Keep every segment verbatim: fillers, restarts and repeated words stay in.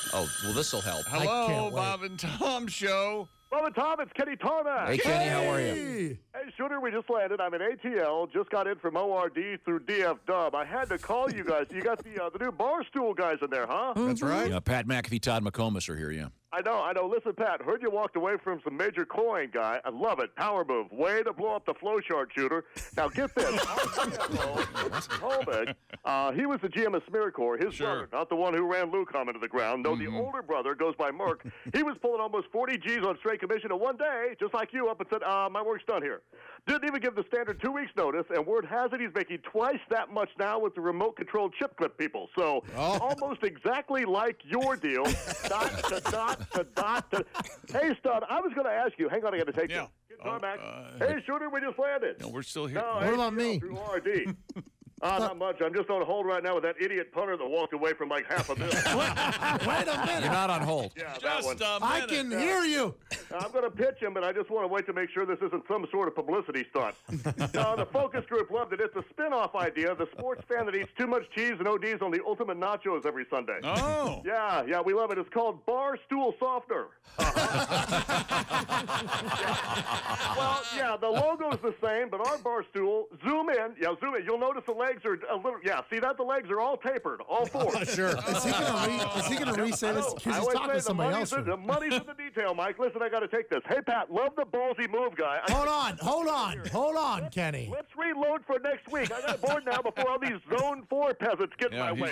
Oh, well, this will help. Hello, can't wait. Bob and Tom Show. Bob and Tom, it's Kenny Tarmac. Hey, Kenny, how are you? Hey. Hey, Shooter, we just landed. I'm in A T L. Just got in from O R D through D F Dub. I had to call you guys. You got the uh, the new Barstool guys in there, huh? That's right. Yeah, Pat McAfee, Todd McComas are here, yeah. I know, I know. Listen, Pat, heard you walked away from some major coin guy. I love it. Power move. Way to blow up the flow chart, Shooter. Now, get this. Holbeck, uh, he was the G M of SmearCorps. His Sure. brother, not the one who ran Lucom into the ground. No, Mm-hmm. the older brother goes by Merck. He was pulling almost forty G's on straight commission, and one day, just like you, up and said, uh, my work's done here. Didn't even give the standard two weeks notice, and word has it he's making twice that much now with the remote-controlled chip clip people. So Oh. almost exactly like your deal. dot to dot to dot to. Hey, Stud, I was going to ask you. Hang on, I got to take Yeah. you. Get Tarmac. Oh, uh, hey, Shooter, we just landed. No, we're still here. No, What hey, about me? Through R D. Uh, not much. I'm just on hold right now with that idiot punter that walked away from like half a minute. Wait a minute. You're not on hold. Yeah, that one. Just a I minute. can hear you. I'm going to pitch him, but I just want to wait to make sure this isn't some sort of publicity stunt. No, the focus group loved it. It's a spin-off idea. The sports fan that eats too much cheese and O Ds on the ultimate nachos every Sunday. Oh. Yeah, yeah, we love it. It's called Bar Stool Softener. Uh-huh. Yeah. Well, yeah, the logo's the same, but our bar stool, zoom in. Yeah, zoom in. You'll notice the legs are a little, yeah, see that? The legs are all tapered, all four. Sure. Is he gonna re- is he gonna re-say this? I Because he's always talking say to somebody the else. money's, in, the money's in the detail, Mike. Listen, I got to take this. Hey, Pat, love the ballsy move, guy. I- Hold on, hold on, hold on, Kenny. Let's reload for next week. I got bored now before all these Zone four peasants get in Yeah, my he's way.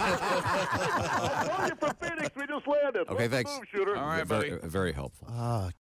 gotta I'm telling you from Phoenix, we just landed. Okay, Love the thanks. move, Shooter. All right, very, buddy. very helpful. Ah,